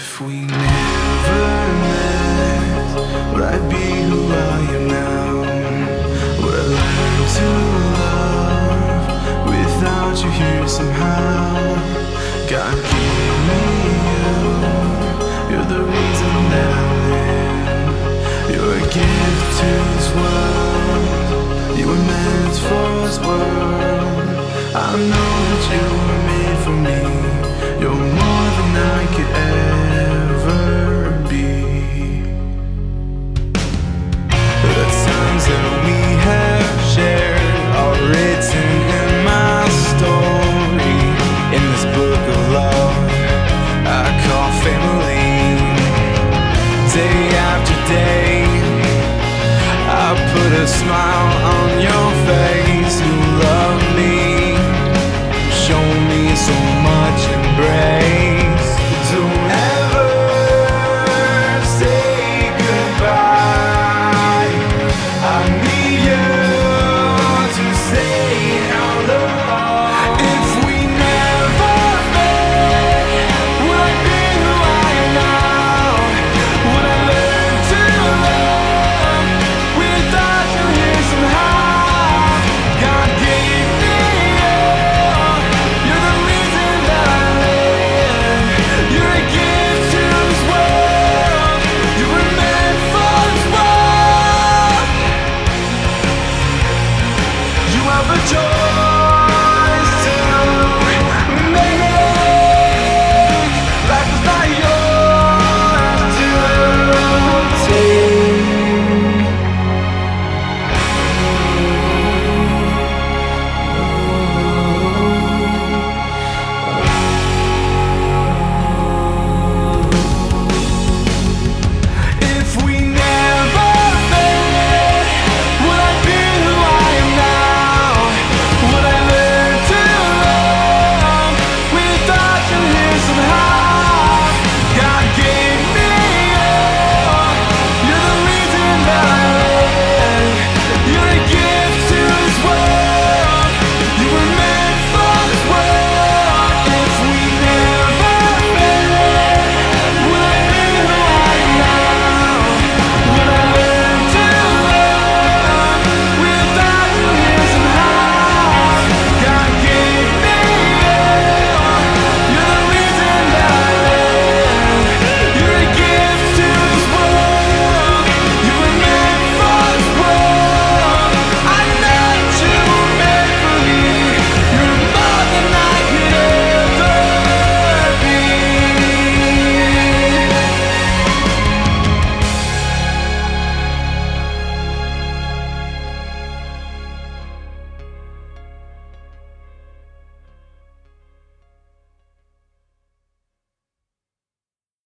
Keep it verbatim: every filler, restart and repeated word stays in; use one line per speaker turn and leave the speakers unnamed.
If we never met, would I be who I am now? Would I learn to love without you here somehow? God gave me you, you're the reason that I live. You're a gift to this world, you were meant for this world. I know that you